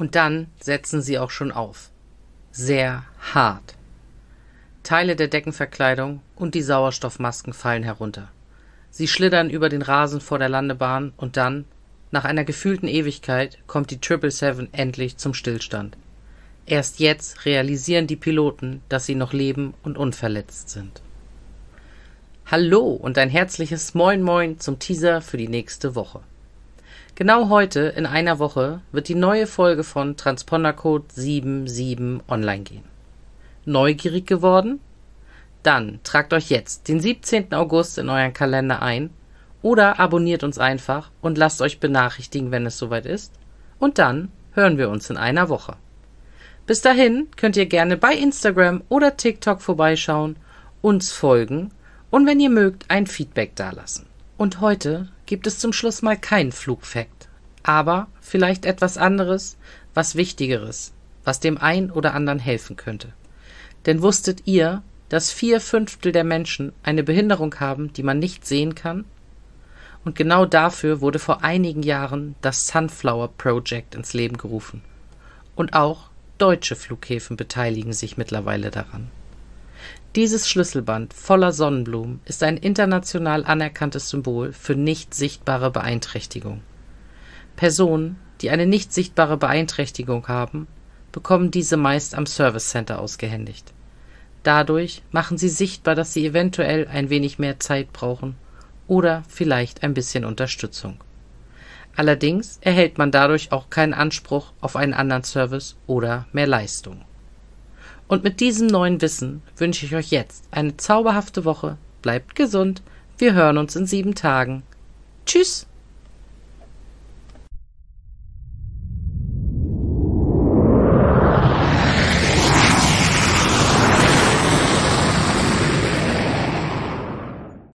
Und dann setzen sie auch schon auf. Sehr hart. Teile der Deckenverkleidung und die Sauerstoffmasken fallen herunter. Sie schlittern über den Rasen vor der Landebahn und dann, nach einer gefühlten Ewigkeit, kommt die 777 endlich zum Stillstand. Erst jetzt realisieren die Piloten, dass sie noch leben und unverletzt sind. Hallo und ein herzliches Moin Moin zum Teaser für die nächste Woche. Genau heute, in einer Woche, wird die neue Folge von Transpondercode 77 online gehen. Neugierig geworden? Dann tragt euch jetzt den 17. August in euren Kalender ein oder abonniert uns einfach und lasst euch benachrichtigen, wenn es soweit ist. Und dann hören wir uns in einer Woche. Bis dahin könnt ihr gerne bei Instagram oder TikTok vorbeischauen, uns folgen und wenn ihr mögt, ein Feedback dalassen. Und heute gibt es zum Schluss mal keinen Flugfact, aber vielleicht etwas anderes, was Wichtigeres, was dem einen oder anderen helfen könnte. Denn wusstet ihr, dass 4/5 der Menschen eine Behinderung haben, die man nicht sehen kann? Und genau dafür wurde vor einigen Jahren das Sunflower Project ins Leben gerufen. Und auch deutsche Flughäfen beteiligen sich mittlerweile daran. Dieses Schlüsselband voller Sonnenblumen ist ein international anerkanntes Symbol für nicht sichtbare Beeinträchtigung. Personen, die eine nicht sichtbare Beeinträchtigung haben, bekommen diese meist am Service Center ausgehändigt. Dadurch machen sie sichtbar, dass sie eventuell ein wenig mehr Zeit brauchen oder vielleicht ein bisschen Unterstützung. Allerdings erhält man dadurch auch keinen Anspruch auf einen anderen Service oder mehr Leistung. Und mit diesem neuen Wissen wünsche ich euch jetzt eine zauberhafte Woche. Bleibt gesund. Wir hören uns in 7 Tagen. Tschüss!